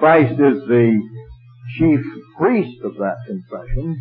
Christ is the chief priest of that confession.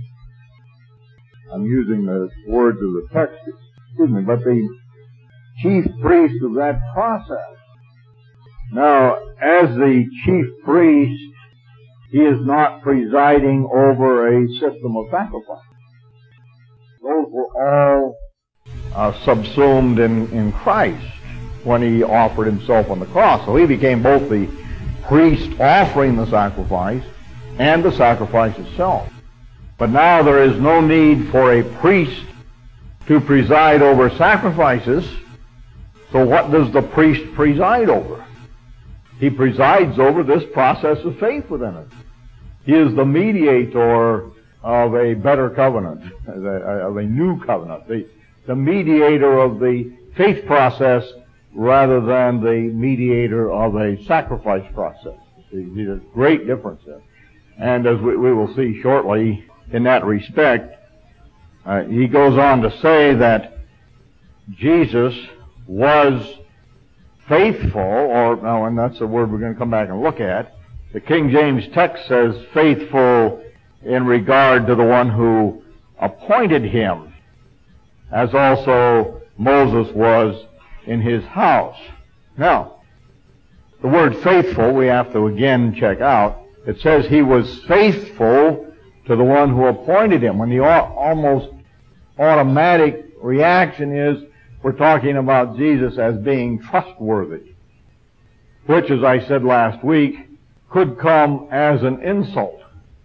I'm using the words of the text, but the chief priest of that process. Now, as the chief priest, he is not presiding over a system of sacrifice. Those were all subsumed in Christ when he offered himself on the cross. So he became both the priest offering the sacrifice and the sacrifice itself. But now there is no need for a priest to preside over sacrifices. So what does the priest preside over? He presides over this process of faith within us. He is the mediator of a better covenant, of a new covenant, the mediator of the faith process rather than the mediator of a sacrifice process. There's a great difference there. And as we will see shortly, in that respect, he goes on to say that Jesus was faithful, and that's the word we're going to come back and look at. The King James text says faithful in regard to the one who appointed him, as also Moses was in his house. Now, the word faithful we have to again check out. It says he was faithful to the one who appointed him. When the almost automatic reaction is we're talking about Jesus as being trustworthy, which, as I said last week, could come as an insult.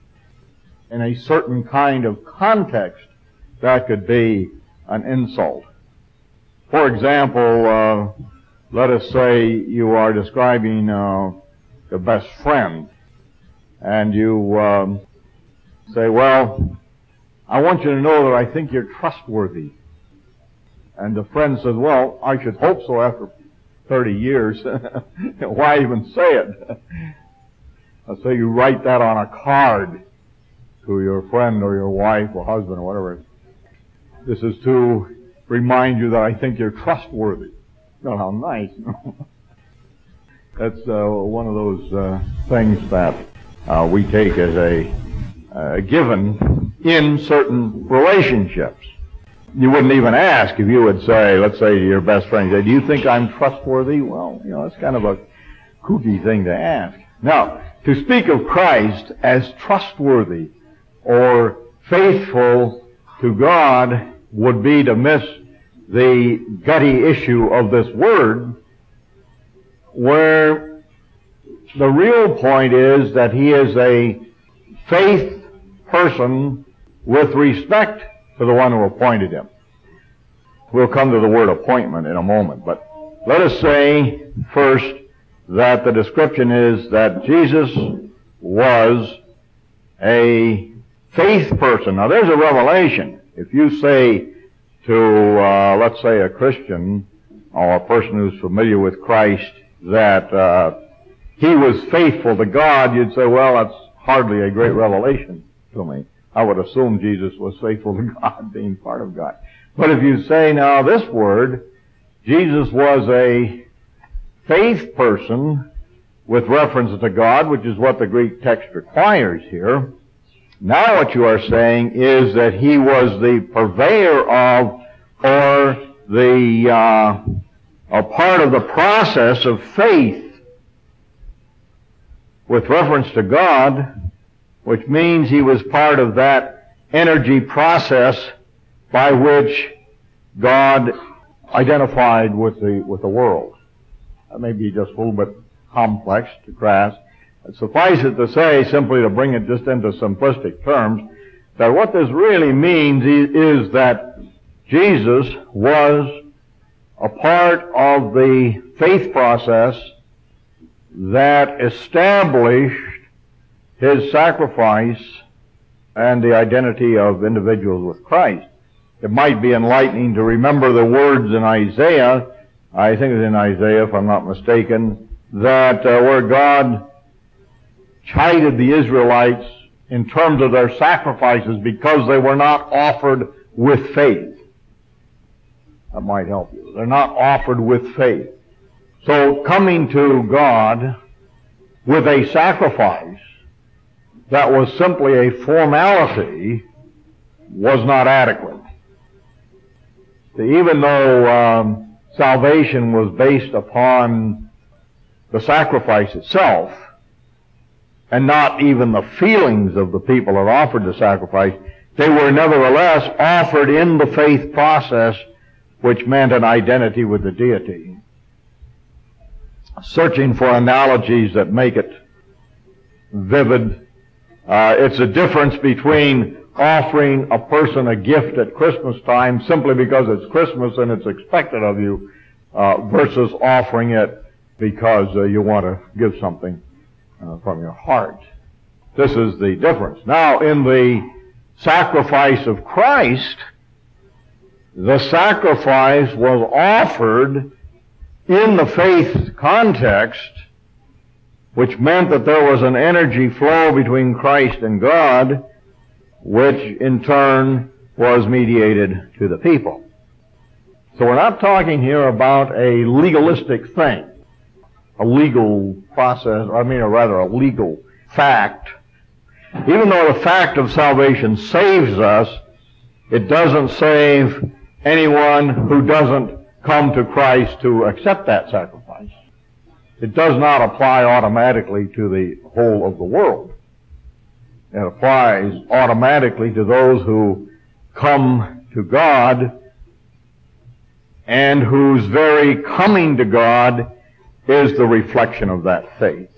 In a certain kind of context, that could be an insult. For example, let us say you are describing your best friend, and you say, well, I want you to know that I think you're trustworthy. And the friend says, well, I should hope so after 30 years. Why even say it? Let's say you write that on a card to your friend or your wife or husband or whatever. This is to remind you that I think you're trustworthy. Oh, how nice. That's one of those things that we take as a given in certain relationships. You wouldn't even ask if you would say, let's say to your best friend, do you think I'm trustworthy? Well, that's kind of a kooky thing to ask. Now, to speak of Christ as trustworthy or faithful to God would be to miss the gutty issue of this word, where the real point is that he is a faith person with respect to the one who appointed him. We'll come to the word appointment in a moment, but let us say first that the description is that Jesus was a faith person. Now there's a revelation. If you say to, let's say, a Christian or a person who's familiar with Christ that he was faithful to God, you'd say, well, that's hardly a great revelation to me. I would assume Jesus was faithful to God, being part of God. But if you say now this word, Jesus was a faith person with reference to God, which is what the Greek text requires here, now what you are saying is that he was the purveyor of, or a part of the process of faith with reference to God, which means he was part of that energy process by which God identified with the world. That may be just a little bit complex to grasp. Suffice it to say, simply to bring it just into simplistic terms, that what this really means is that Jesus was a part of the faith process that established his sacrifice and the identity of individuals with Christ. It might be enlightening to remember the words in Isaiah, I think it's in Isaiah if I'm not mistaken, that where God chided the Israelites in terms of their sacrifices because they were not offered with faith. That might help you. They're not offered with faith. So coming to God with a sacrifice that was simply a formality was not adequate. Even though salvation was based upon the sacrifice itself, and not even the feelings of the people that offered the sacrifice, they were nevertheless offered in the faith process, which meant an identity with the deity. Searching for analogies that make it vivid, it's a difference between offering a person a gift at Christmas time simply because it's Christmas and it's expected of you, versus offering it because you want to give something from your heart. This is the difference. Now, in the sacrifice of Christ, the sacrifice was offered in the faith context, which meant that there was an energy flow between Christ and God, which in turn was mediated to the people. So we're not talking here about a legalistic thing, a legal process, or rather a legal fact. Even though the fact of salvation saves us, it doesn't save anyone who doesn't come to Christ to accept that sacrifice. It does not apply automatically to the whole of the world. It applies automatically to those who come to God and whose very coming to God is the reflection of that faith.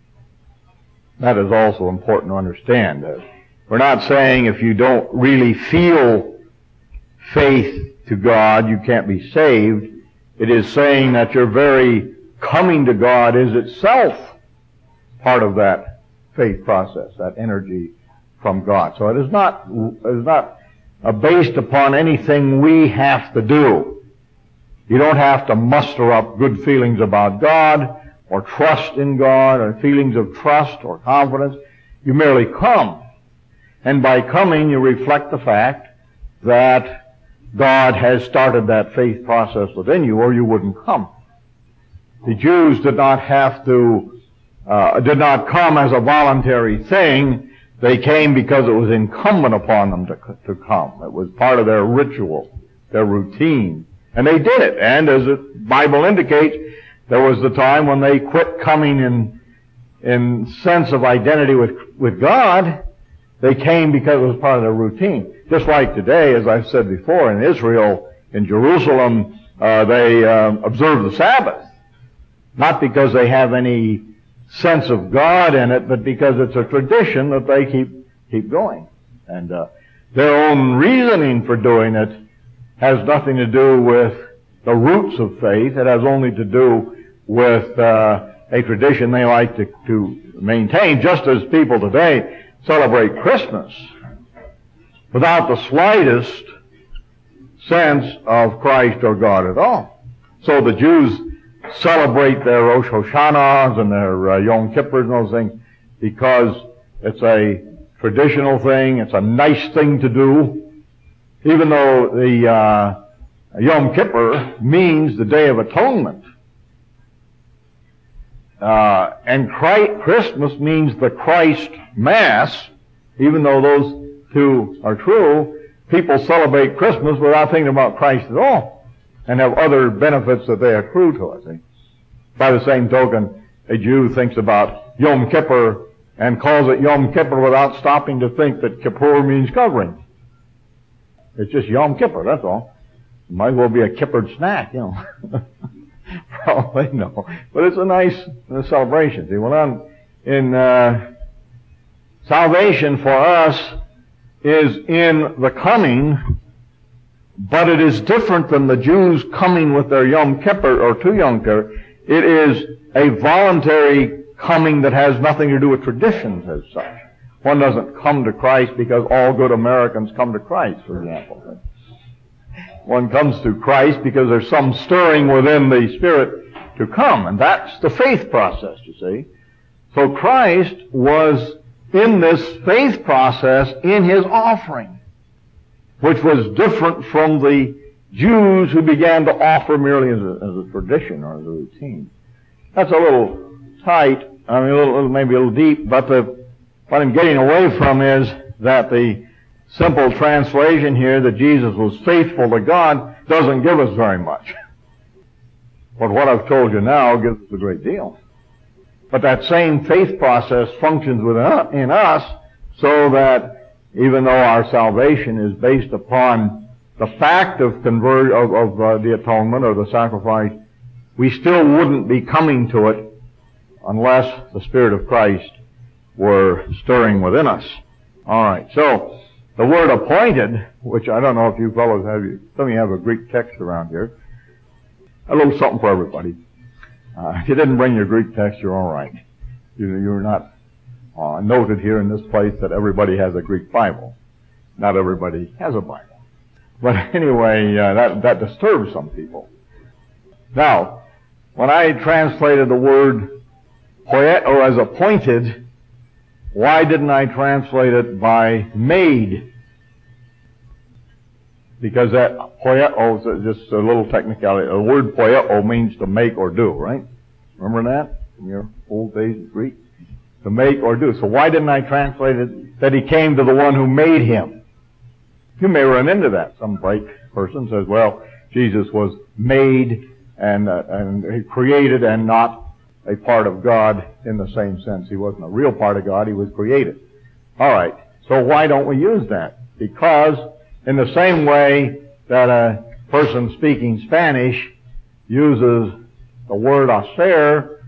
That is also important to understand. We're not saying if you don't really feel faith to God, you can't be saved. It is saying that your very coming to God is itself part of that faith process, that energy from God. So it is not based upon anything we have to do. You don't have to muster up good feelings about God, or trust in God, or feelings of trust or confidence. You merely come. And by coming, you reflect the fact that God has started that faith process within you, or you wouldn't come. The Jews did not come as a voluntary thing. They came because it was incumbent upon them to come. It was part of their ritual, their routine. And they did it. And as the Bible indicates, there was the time when they quit coming in sense of identity with God. They came because it was part of their routine. Just like today, as I've said before, in Israel, in Jerusalem, they observe the Sabbath. Not because they have any sense of God in it, but because it's a tradition that they keep going. And their own reasoning for doing it has nothing to do with the roots of faith. It has only to do with a tradition they like to maintain, just as people today celebrate Christmas without the slightest sense of Christ or God at all. So the Jews celebrate their Rosh Hashanahs and their Yom Kippurs and those things because it's a traditional thing, it's a nice thing to do, even though the Yom Kippur means the Day of Atonement. And Christmas means the Christ Mass. Even though those two are true, people celebrate Christmas without thinking about Christ at all, and have other benefits that they accrue to us. By the same token, a Jew thinks about Yom Kippur and calls it Yom Kippur without stopping to think that Kippur means covering. It's just Yom Kippur, that's all. It might as well be a kippered snack, Probably no. But it's a nice celebration. See, well, in salvation for us is in the coming, but it is different than the Jews coming with their Yom Kippur or to Yom Kippur. It is a voluntary coming that has nothing to do with traditions as such. One doesn't come to Christ because all good Americans come to Christ, for example. One comes to Christ because there's some stirring within the Spirit to come, and that's the faith process, you see. So Christ was in this faith process in His offering, which was different from the Jews who began to offer merely as a tradition or as a routine. That's a little tight maybe a little deep, but what I'm getting away from is that the simple translation here that Jesus was faithful to God doesn't give us very much. But what I've told you now gives us a great deal. But that same faith process functions in us so that even though our salvation is based upon the fact of the atonement or the sacrifice, we still wouldn't be coming to it unless the Spirit of Christ were stirring within us. All right, so the word appointed, which I don't know if you fellows some of you have a Greek text around here. A little something for everybody. If you didn't bring your Greek text, you're all right. You're not noted here in this place that everybody has a Greek Bible. Not everybody has a Bible. But anyway, that disturbs some people. Now, when I translated the word poieto as appointed, why didn't I translate it by made? Because that poieto is just a little technicality. The word poieto means to make or do, right? Remember that from your old days of Greek? To make or do. So why didn't I translate it that he came to the one who made him? You may run into that. Some bright person says, well, Jesus was made and created and not a part of God in the same sense. He wasn't a real part of God, he was created. All right, so why don't we use that? Because in the same way that a person speaking Spanish uses the word hacer,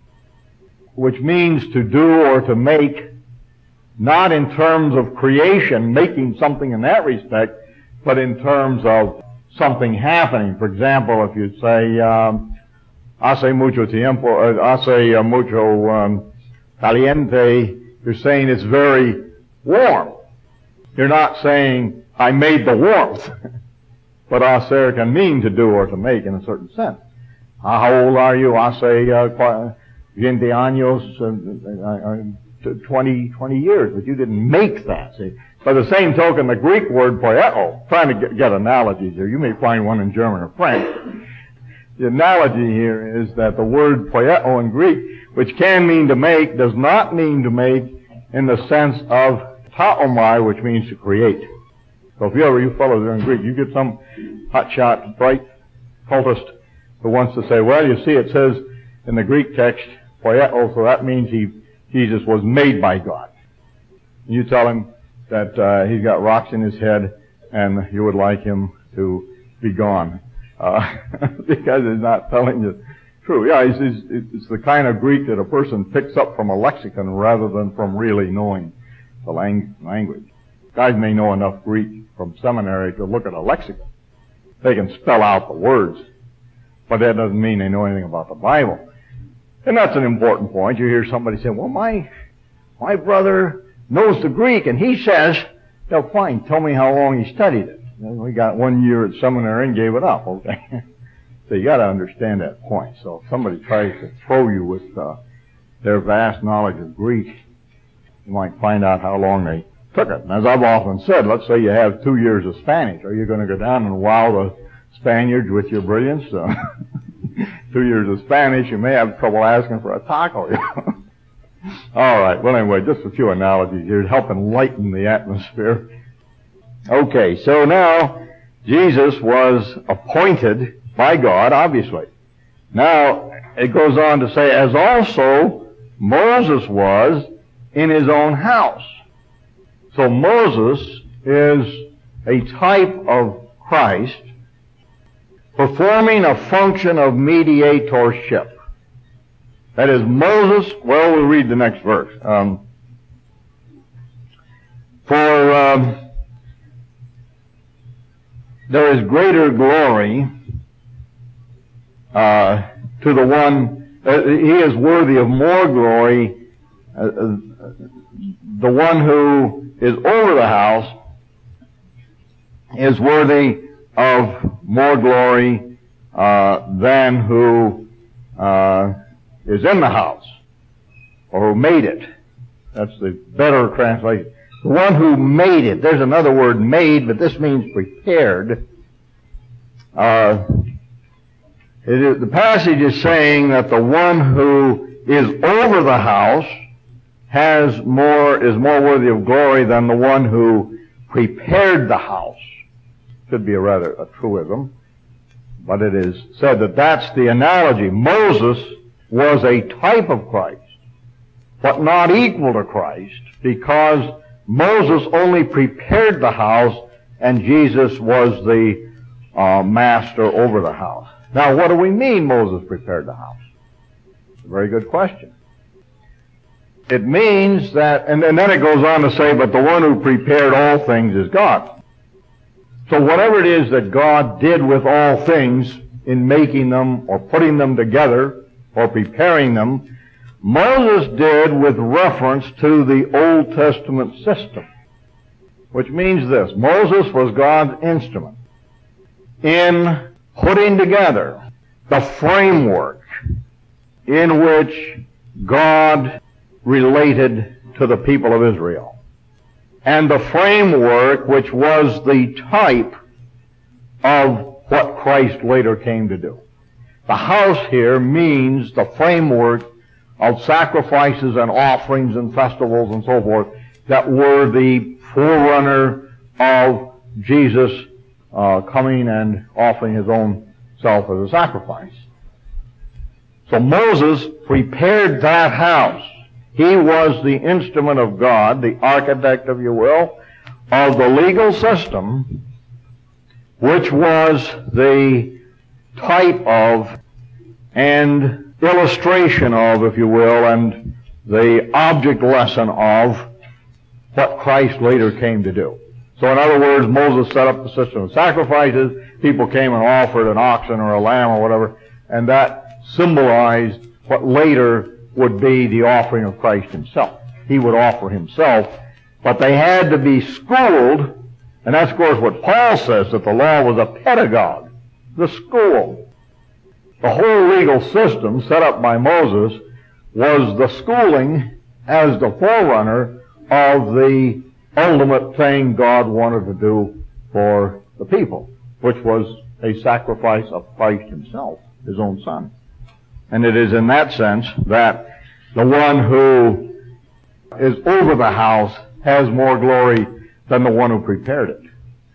which means to do or to make, not in terms of creation, making something in that respect, but in terms of something happening. For example, if you say, hace mucho tiempo, hace mucho caliente, you're saying it's very warm. You're not saying, I made the warmth. But hacer can mean to do or to make in a certain sense. How old are you? Hace 20 años, 20 years, but you didn't make that. See? By the same token, the Greek word poieto, trying to get analogies here, you may find one in German or French. The analogy here is that the word poieto in Greek, which can mean to make, does not mean to make in the sense of taomai, which means to create. So if you fellows are in Greek, you get some hotshot, bright cultist who wants to say, well, you see, it says in the Greek text, poieto, so that means Jesus was made by God. You tell him that he's got rocks in his head and you would like him to be gone. Because he's not telling you true. Yeah, it's the kind of Greek that a person picks up from a lexicon rather than from really knowing the language. Guys may know enough Greek from seminary to look at a lexicon. They can spell out the words, but that doesn't mean they know anything about the Bible. And that's an important point. You hear somebody say, well, my brother knows the Greek, and he says, well, fine, tell me how long he studied it. We got 1 year at seminary and gave it up, okay? So you gotta understand that point. So if somebody tries to throw you with their vast knowledge of Greek, you might find out how long they took it. And as I've often said, let's say you have 2 years of Spanish. Are you going to go down and wow the Spaniards with your brilliance? 2 years of Spanish, you may have trouble asking for a taco. All right. Well, anyway, just a few analogies here to help enlighten the atmosphere. Okay, so now Jesus was appointed by God, obviously. Now, it goes on to say, as also Moses was in his own house. So Moses is a type of Christ performing a function of mediatorship. That is, Moses, well, we'll read the next verse. There is greater glory to the one, he is worthy of more glory. The one who is over the house is worthy of more glory than who is in the house, or who made it. That's the better translation. The one who made it. There's another word, made, but this means prepared. The passage is saying that the one who is over the house is more worthy of glory than the one who prepared the house. Should be a truism, but it is said that that's the analogy. Moses was a type of Christ, but not equal to Christ, because Moses only prepared the house and Jesus was the master over the house. Now, what do we mean Moses prepared the house? It's a very good question. It means that, and then it goes on to say, but the one who prepared all things is God. So whatever it is that God did with all things in making them or putting them together or preparing them, Moses did with reference to the Old Testament system. Which means this: Moses was God's instrument in putting together the framework in which God related to the people of Israel. And the framework which was the type of what Christ later came to do. The house here means the framework of sacrifices and offerings and festivals and so forth that were the forerunner of Jesus coming and offering his own self as a sacrifice. So Moses prepared that house. He was the instrument of God, the architect, if you will, of the legal system, which was the type of and illustration of, if you will, and the object lesson of what Christ later came to do. So in other words, Moses set up the system of sacrifices. People came and offered an oxen or a lamb or whatever, and that symbolized what later would be the offering of Christ himself. He would offer himself, but they had to be schooled, and that's of course what Paul says, that the law was a pedagogue, the school. The whole legal system set up by Moses was the schooling as the forerunner of the ultimate thing God wanted to do for the people, which was a sacrifice of Christ himself, his own Son. And it is in that sense that the one who is over the house has more glory than the one who prepared it.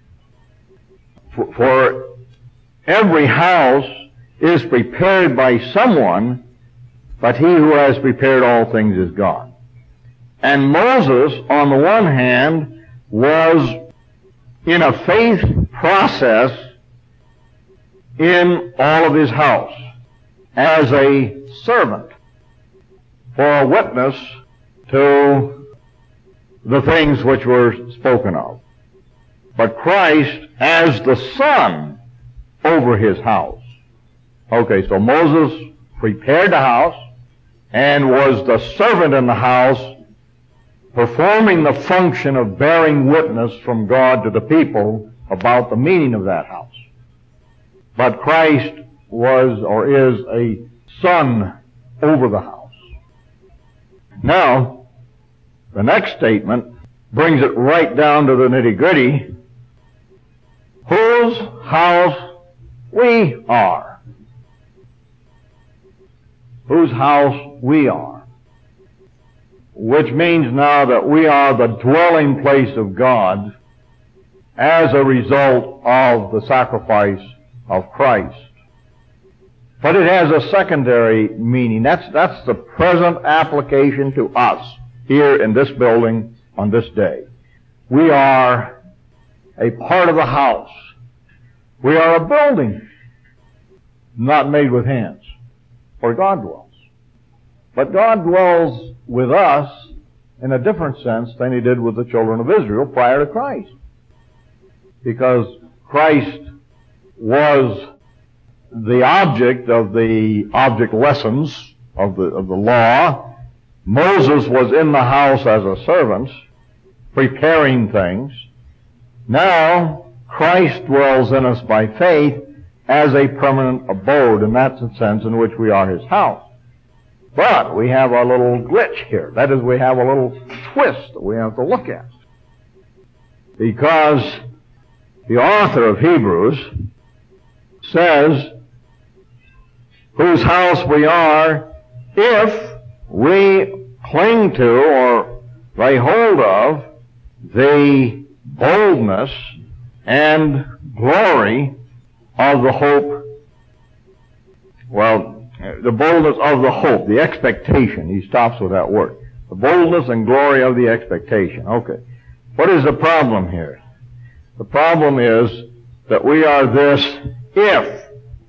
For every house is prepared by someone, but he who has prepared all things is God. And Moses, on the one hand, was in a faith process in all of his house as a servant for a witness to the things which were spoken of. But Christ as the Son over his house. Okay, so Moses prepared the house and was the servant in the house, performing the function of bearing witness from God to the people about the meaning of that house. But Christ was or is a Son over the house. Now, the next statement brings it right down to the nitty-gritty. Whose house we are. Whose house we are. Which means now that we are the dwelling place of God as a result of the sacrifice of Christ. But it has a secondary meaning. That's the present application to us here in this building on this day. We are a part of the house. We are a building not made with hands, where God dwells. But God dwells with us in a different sense than he did with the children of Israel prior to Christ. Because Christ was the object of the object lessons of the law. Moses was in the house as a servant, preparing things. Now, Christ dwells in us by faith as a permanent abode, and that's the sense in which we are his house. But we have a little glitch here. That is, we have a little twist that we have to look at. Because the author of Hebrews says, whose house we are if we cling to or lay hold of the boldness and glory of the hope. Well, the boldness of the hope, the expectation. He stops with that word. The boldness and glory of the expectation. Okay. What is the problem here? The problem is that we are this if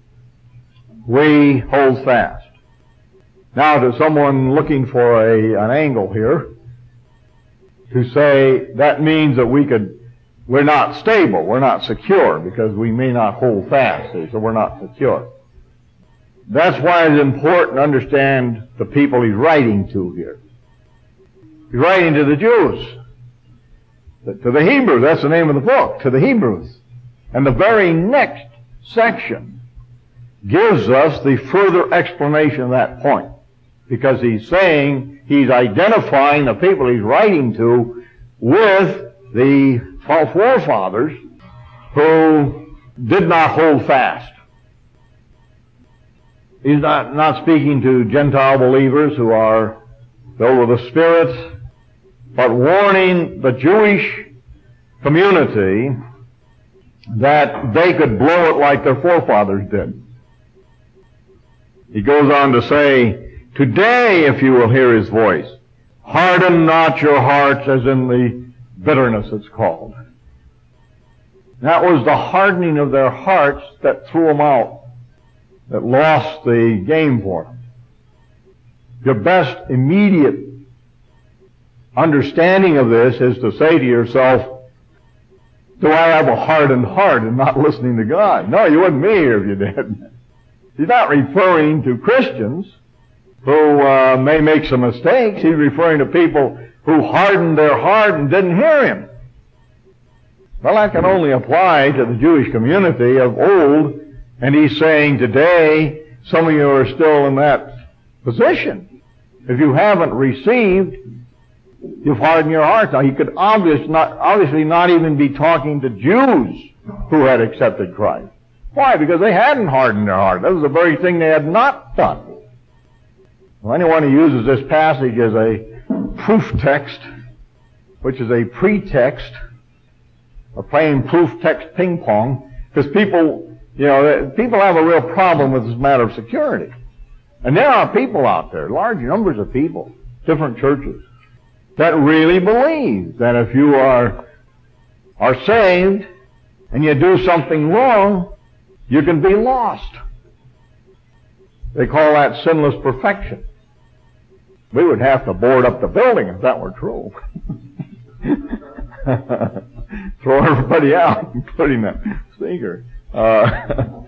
we hold fast. Now, to someone looking for an angle here, to say that means that we're not stable, we're not secure, because we may not hold fast, so we're not secure. That's why it's important to understand the people he's writing to here. He's writing to the Jews, to the Hebrews. That's the name of the book, to the Hebrews. And the very next section gives us the further explanation of that point, because he's identifying the people he's writing to with the forefathers who did not hold fast. He's not speaking to Gentile believers who are filled with the Spirit, but warning the Jewish community that they could blow it like their forefathers did. He goes on to say, today, if you will hear his voice, harden not your hearts, as in the bitterness it's called. That was the hardening of their hearts that threw them out, that lost the game for them. Your best immediate understanding of this is to say to yourself, do I have a hardened heart and not listening to God? No, you wouldn't be here if you did. He's not referring to Christians who may make some mistakes. He's referring to people who hardened their heart and didn't hear him. Well, that can only apply to the Jewish community of old, and he's saying today, some of you are still in that position. If you haven't received, you've hardened your heart. Now, he could obviously not even be talking to Jews who had accepted Christ. Why? Because they hadn't hardened their heart. That was the very thing they had not done. Well, anyone who uses this passage as a proof text, which is a pretext, or playing proof text ping pong, because people have a real problem with this matter of security. And there are people out there, large numbers of people, different churches, that really believe that if you are saved and you do something wrong, you can be lost. They call that sinless perfection. We would have to board up the building if that were true. Throw everybody out, including the speaker. But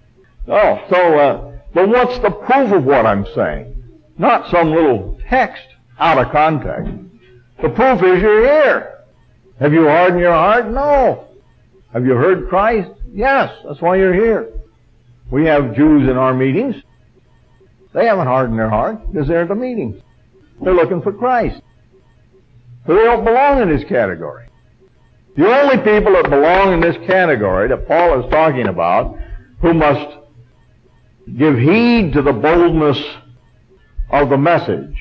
what's the proof of what I'm saying? Not some little text out of context. The proof is you're here. Have you hardened your heart? No. Have you heard Christ? Yes. That's why you're here. We have Jews in our meetings. They haven't hardened their heart because they're at the meetings. They're looking for Christ. So they don't belong in this category. The only people that belong in this category that Paul is talking about, who must give heed to the boldness of the message,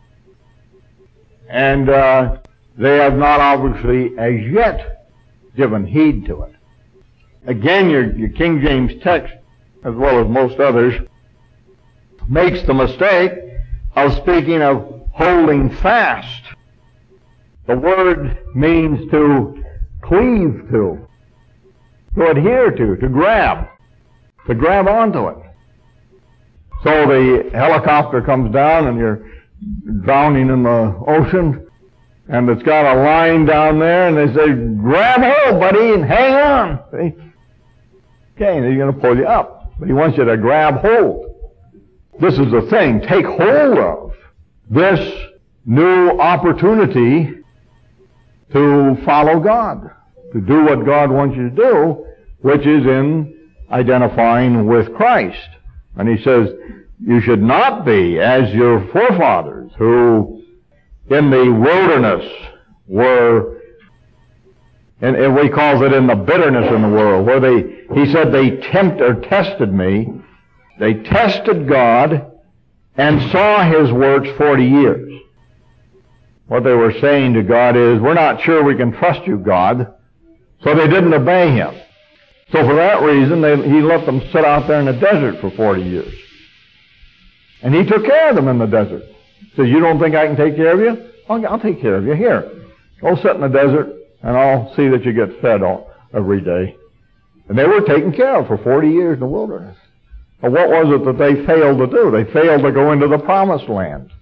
and they have not obviously as yet given heed to it. Again, your King James text, as well as most others, makes the mistake of speaking of holding fast. The word means to cleave to adhere to grab onto it. So the helicopter comes down and you're drowning in the ocean, and it's got a line down there, and they say, grab hold, buddy, and hang on. See? Okay, and he's going to pull you up. But he wants you to grab hold. This is the thing. Take hold of this new opportunity to follow God, to do what God wants you to do, which is in identifying with Christ. And he says, you should not be as your forefathers who in the wilderness were, and we call it in the bitterness in the world, where he said they tested me. They tested God and saw his works 40 years. What they were saying to God is, we're not sure we can trust you, God. So they didn't obey him. So for that reason, he let them sit out there in the desert for 40 years. And he took care of them in the desert. He said, you don't think I can take care of you? I'll take care of you. Here, go sit in the desert, and I'll see that you get fed every day. And they were taken care of for 40 years in the wilderness. But what was it that they failed to do? They failed to go into the promised land.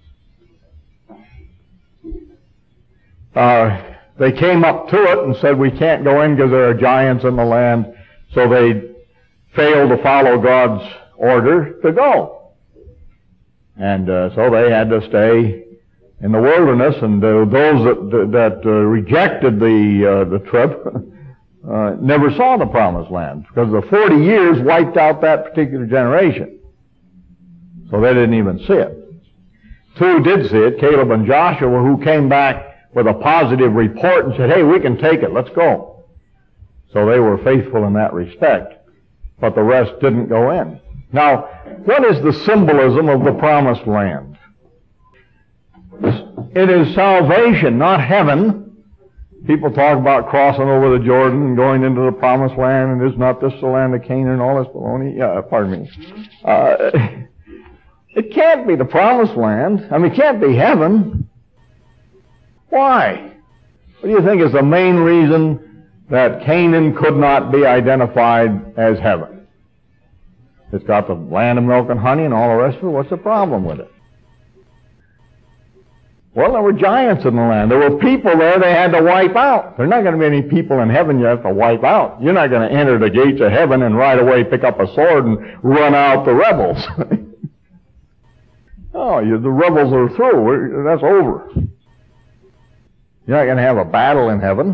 They came up to it and said, we can't go in because there are giants in the land. So they failed to follow God's order to go. And so they had to stay in the wilderness, and those that rejected the trip never saw the promised land, because the 40 years wiped out that particular generation. So they didn't even see it. Two did see it, Caleb and Joshua, who came back with a positive report and said, hey, we can take it, let's go. So they were faithful in that respect, but the rest didn't go in. Now, what is the symbolism of the promised land? It is salvation, not heaven. People talk about crossing over the Jordan and going into the promised land, and is not this the land of Canaan and all this baloney? Yeah, pardon me. It can't be the promised land. I mean, it can't be heaven. Why? What do you think is the main reason that Canaan could not be identified as heaven? It's got the land of milk and honey and all the rest of it. What's the problem with it? Well, there were giants in the land. There were people there they had to wipe out. There are not going to be any people in heaven you have to wipe out. You're not going to enter the gates of heaven and right away pick up a sword and run out the rebels. No, the rebels are through. That's over. You're not going to have a battle in heaven.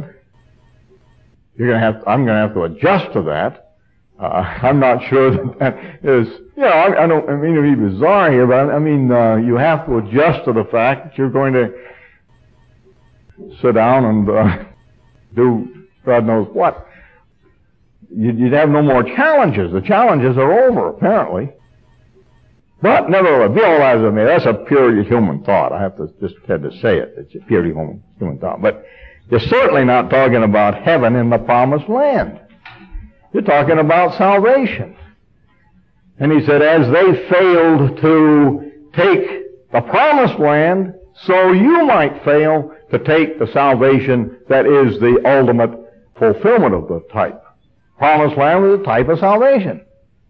I'm going to have to adjust to that. I'm not sure that is, I don't mean to be bizarre here, but I mean, you have to adjust to the fact that you're going to sit down and do God knows what. You'd have no more challenges. The challenges are over, apparently. But nevertheless, realize with me, that's a purely human thought. I have to just had to say it. It's a purely human thought. But you're certainly not talking about heaven in the promised land. You're talking about salvation. And he said, as they failed to take the promised land, so you might fail to take the salvation that is the ultimate fulfillment of the type. Promised land was a type of salvation.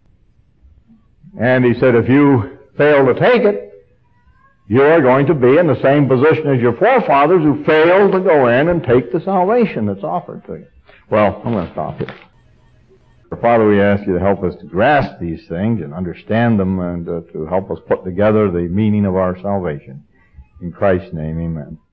And he said, if you fail to take it, you're going to be in the same position as your forefathers who failed to go in and take the salvation that's offered to you. Well, I'm going to stop here. Father, we ask you to help us to grasp these things and understand them, and to help us put together the meaning of our salvation. In Christ's name, amen.